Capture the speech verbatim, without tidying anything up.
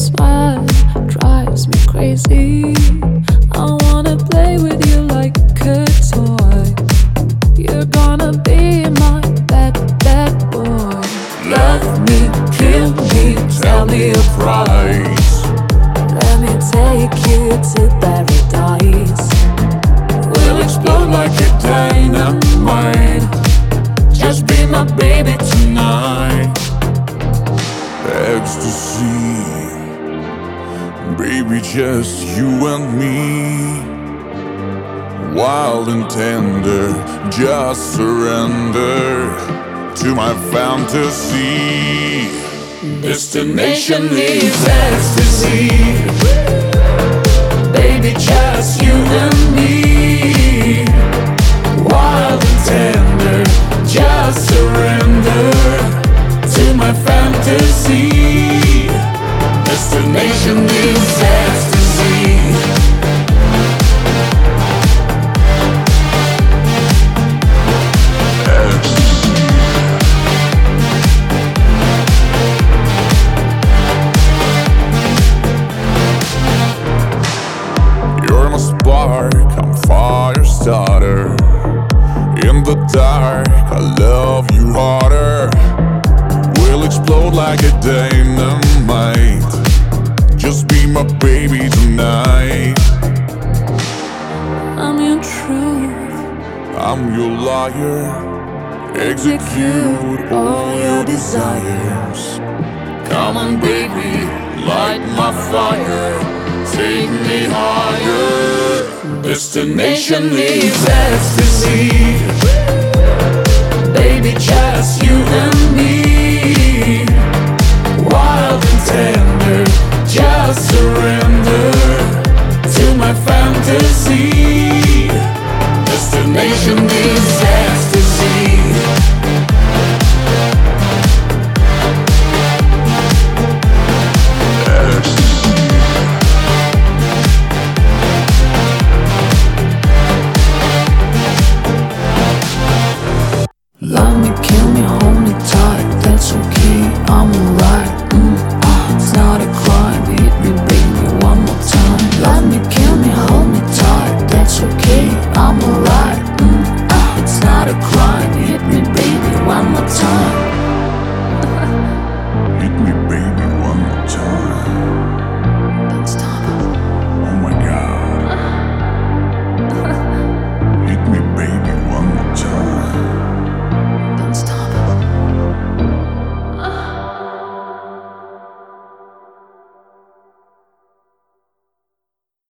smile drives me crazy. I wanna play with you like a toy. You're gonna be my bad, bad boy. Love me, kill me, tell me a price. Let me take you to paradise. We'll explode like a dynamite. Just be my baby tonight. Ecstasy, baby, just you and me. Wild and tender, just surrender to my fantasy. Destination is ecstasy. Baby, just you and me. Wild and tender, just surrender to my fantasy. Destination is ecstasy. You're my spark, I'm fire starter. In the dark, I love you harder. We'll explode like a dynamite. Just be my baby tonight. I'm your truth, I'm your liar. Execute all your desires. Come on, baby, light my fire. Take me higher. Destination is ecstasy. Baby, just you and me. Wild and tender, just surrender